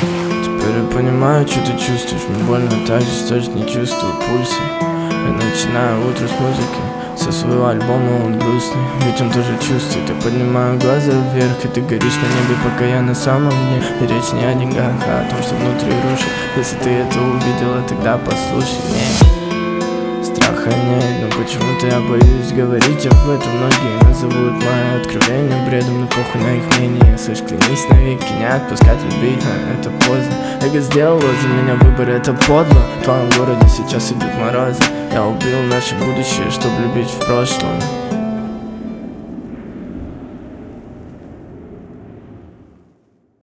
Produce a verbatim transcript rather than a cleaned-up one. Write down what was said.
Теперь я понимаю, что ты чувствуешь. Мне больно так же, что не чувствую пульса. Я начинаю утро с музыки, со своего альбома он грустный, ведь он тоже чувствует. Я поднимаю глаза вверх, и ты горишь на небе, пока я на самом дне. И речь не о деньгах, а о том, что внутри рушит. Если ты это увидела, тогда послушай. Нет, страха нет, но почему-то я боюсь говорить об этом. Многие назовут мое откровение бредом, но похуй на их мнение. Слышь, клянись навеки не отпускать любить, а это поздно. Эго сделало за меня выбор, это подло. В твоем городе сейчас идут морозы. Я убил наше будущее, чтобы любить в прошлом.